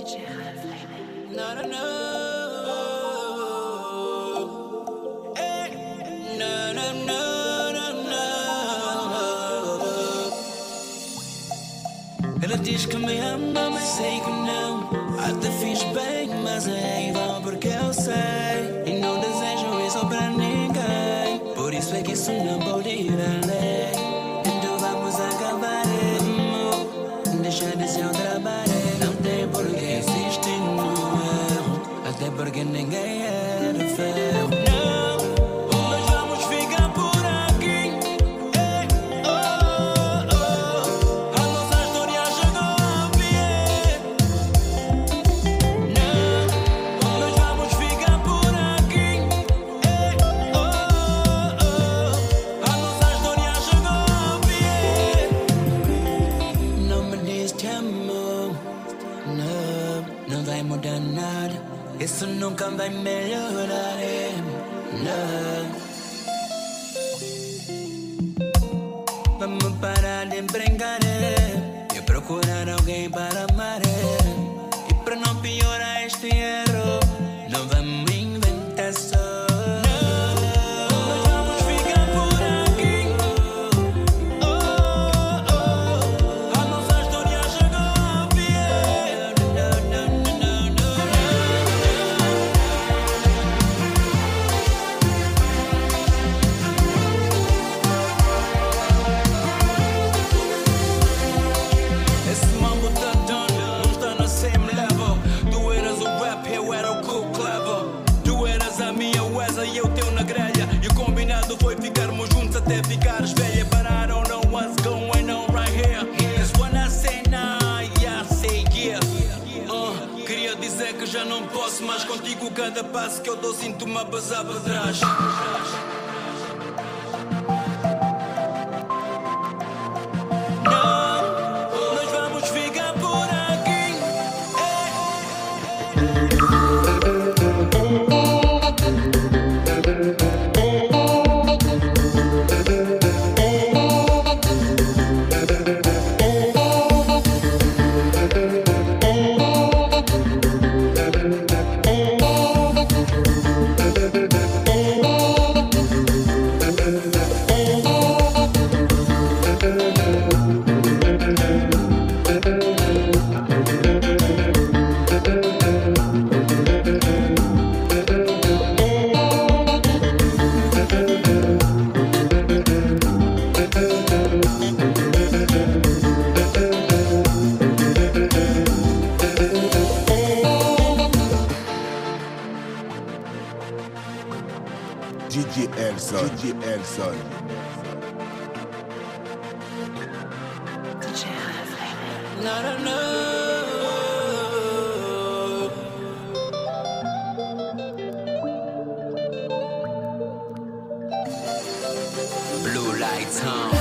No, no, no. Hey. No, no, no, no, no. Ela diz que me ama, mas sei que não. Até fiz bem, mas é em vão porque eu sei. E não desejo isso pra ninguém. Por isso é que isso não pode ir além. Então vamos acabar, amor. Deixa de ser um trabalho. Não tem por que insistir no erro. Até porque ninguém é de ferro. Não, nós vamos ficar por aqui. Ei, oh, oh, oh. A nossa história chegou ao fim. Não, nós vamos ficar por aqui. Ei, oh, oh, oh. A nossa história chegou ao fim. Não me diz te amo. Não, não vai mudar nada. Isso nunca vai melhorar. Não. Vamos parar de brincar e procurar alguém para amar. E para não piorar este erro, não vamos inventar só. Nós vamos ficar por aqui. Oh, oh, oh. A nossa história chegou ao fim. Não, não, não, não, esse mambo tá done, não está na same level. Tu eras o rap, eu era o cool clever. Tu eras a minha Wesa e eu teu na grelha. E o combinado foi ficarmos juntos até ficares velha. But I don't know what's going on right here. Cause when I say nah, yeah, I say yeah. Queria dizer que já não posso mais contigo. Cada passo que eu dou sinto uma basar para trás. Não, nós vamos ficar por aqui. DJ Elson. No, no, no. Blue lights on.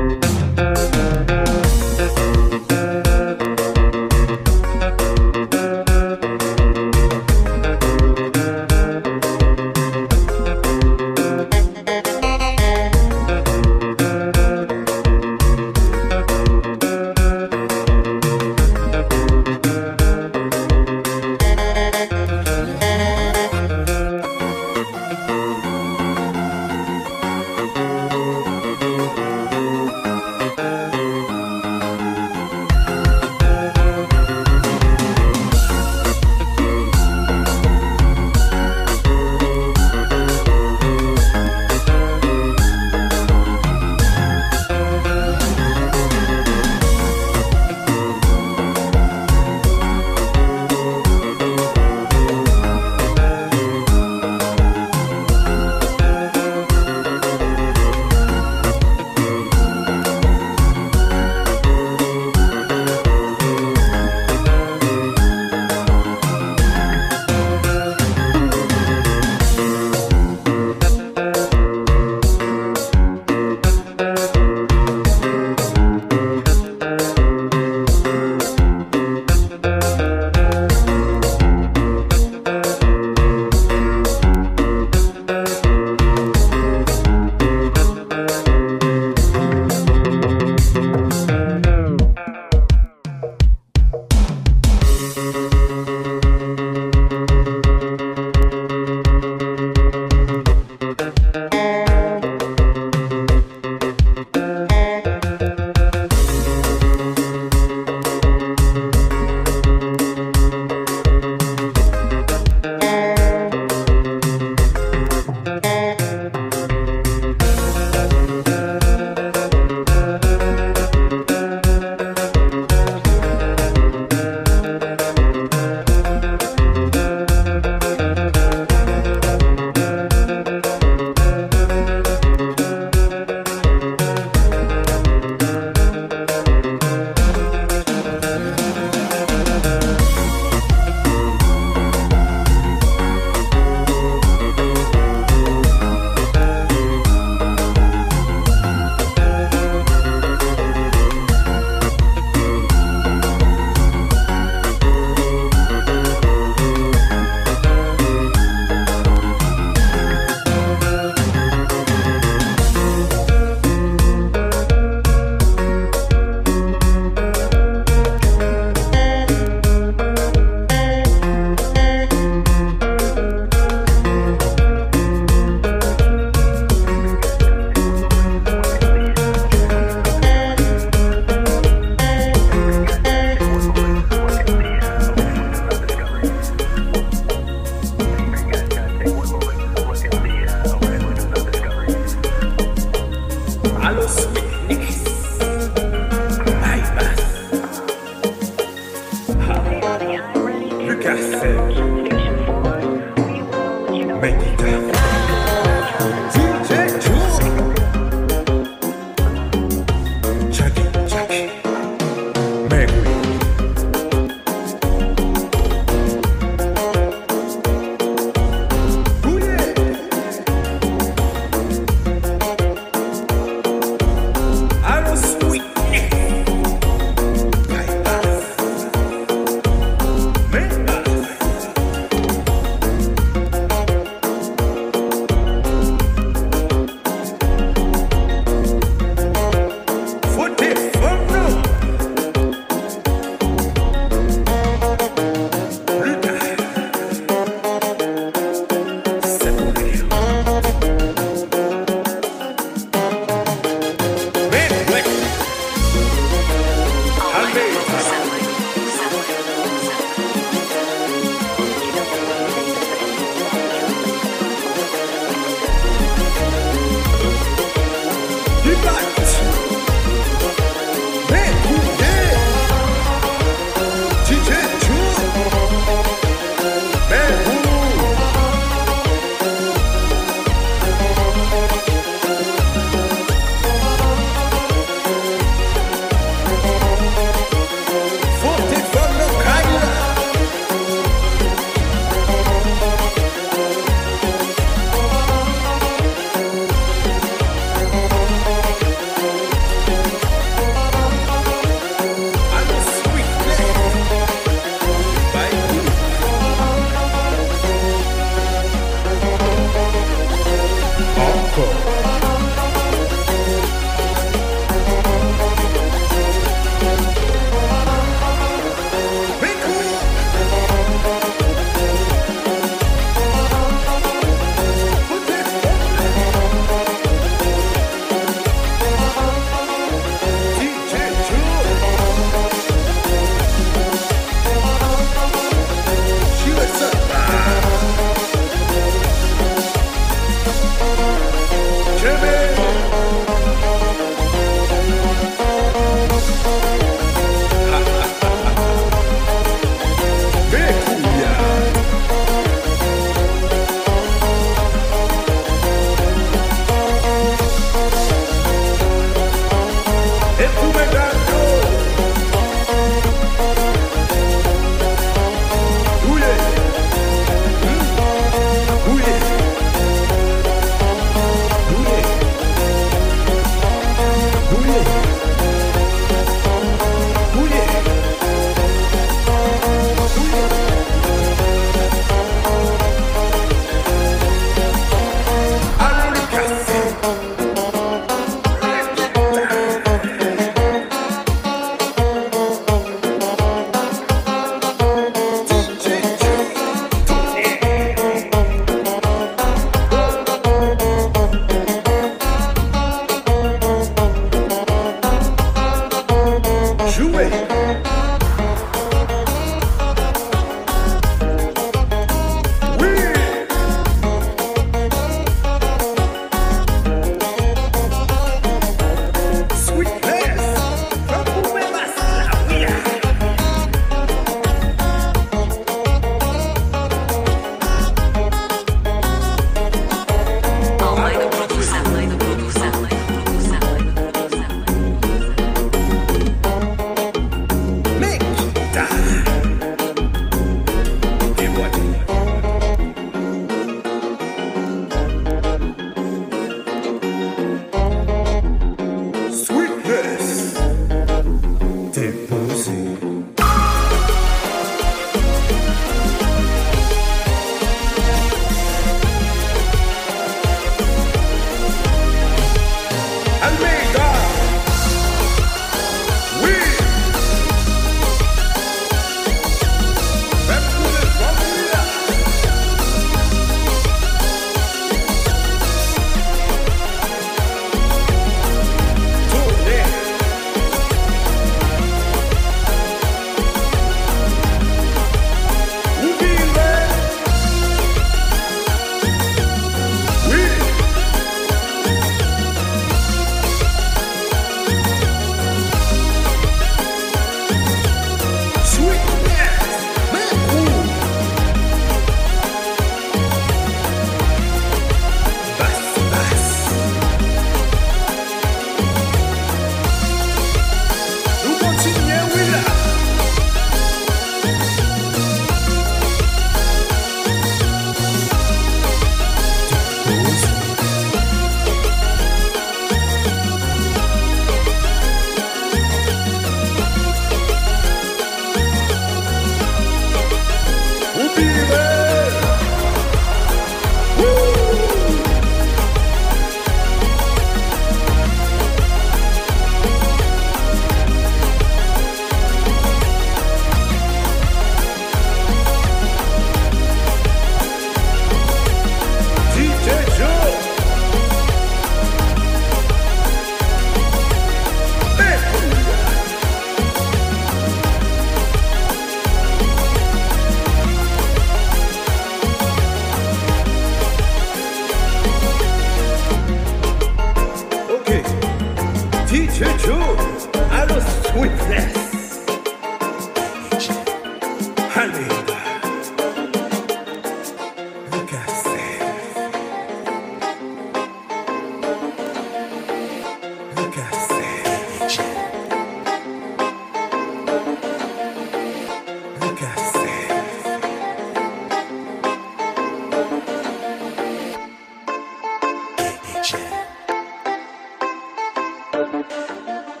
Yeah.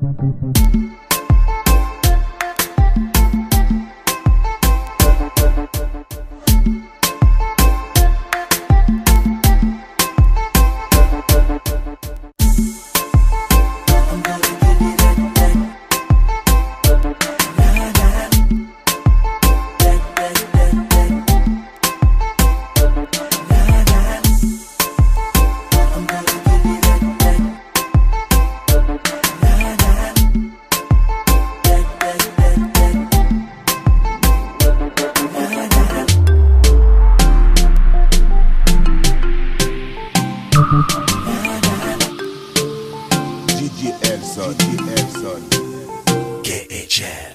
DJ Elson, KHL.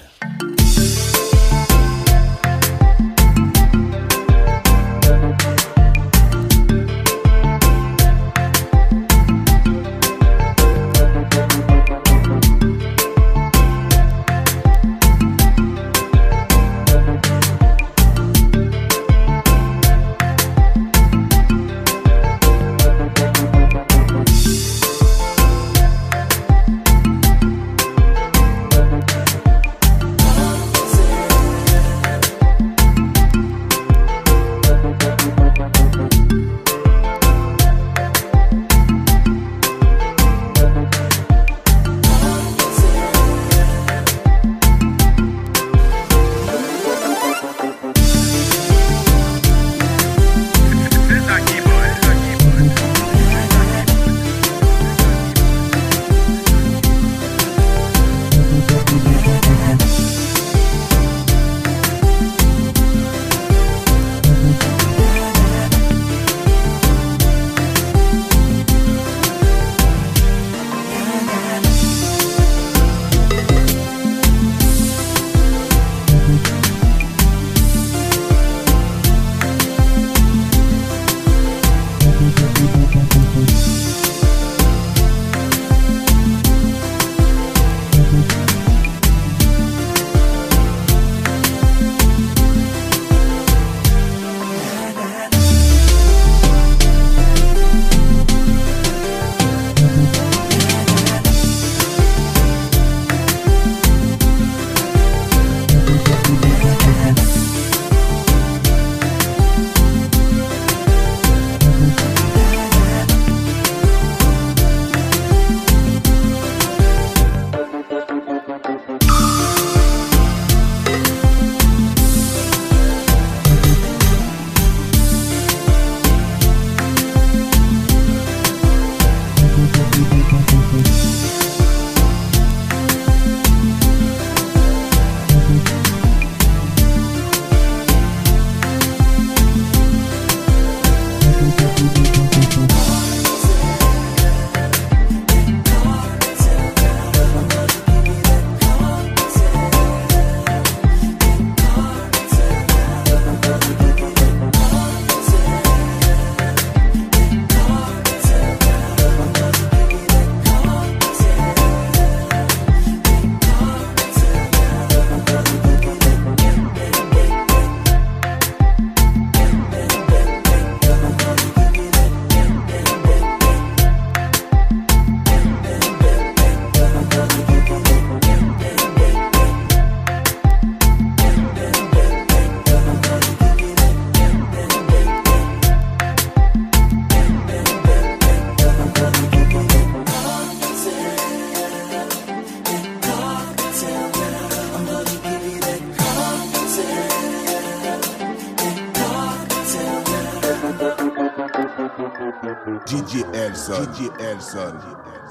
DJ Elson.